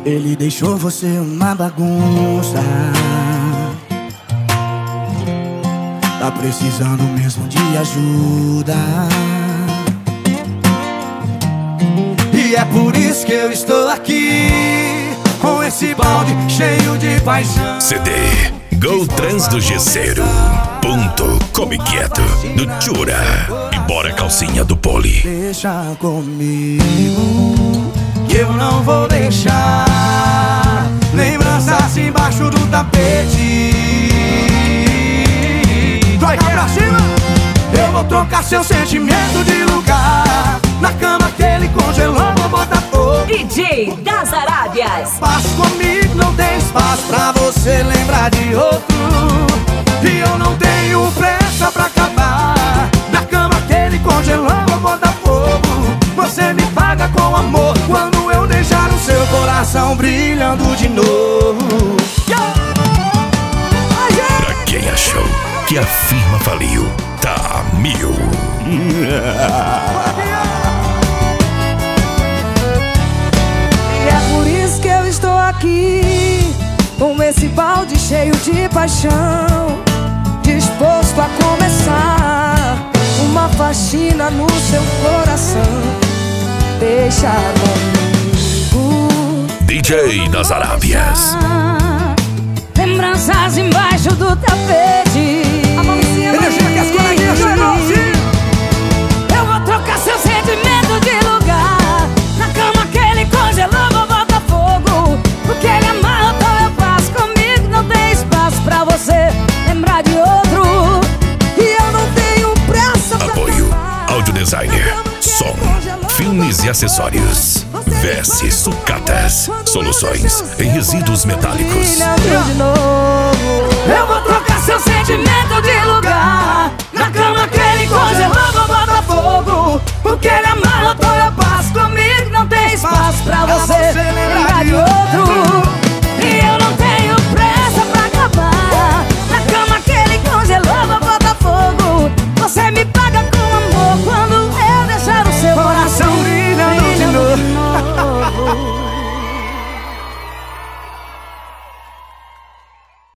Ele deixou você uma bagunça. Tá precisando mesmo de ajuda. E é por isso que eu estou aqui, com esse balde cheio de paixão. CD Go Trans do Gesseiro. Ponto Come Quieto do Tchura. E bora calcinha do Poli. Deixa comigo, que eu não vou deixar lembranças embaixo do tapete. Vai pra cima! Eu vou trocar seu sentimento de lugar. Na cama aquele congelou, vou botar fogo. DJ das Arábias. Espaço comigo, não tem espaço pra você lembrar de outro. E eu não tenho pressa pra acabar. Na cama aquele congelou, vou botar fogo. Você me paga com amor quando eu deixar o seu coração brilhando de novo. Pra quem achou que a firma faliu, tá a mil. E é por isso que eu estou aqui, com esse balde cheio de paixão, disposto a começar uma faxina no seu coração. Deixa comigo, DJ das Arábias. lembranças embaixo do tapete. Energia que as coleguinhas chegam, sim. Eu vou trocar seu sentimento de lugar. Na cama aquele congelou, vou botar fogo. Porque ele amarra, então eu faço comigo. Não tem espaço pra você lembrar de outro. E eu não tenho pressa pra Apoio acabar. Audio Designer, som, filmes e acessórios. VS Sucatas, soluções em resíduos metálicos. De novo. Eu vou trocar seu sentimento de lugar. Na cama aquele congelou, vou botar fogo. Porque ele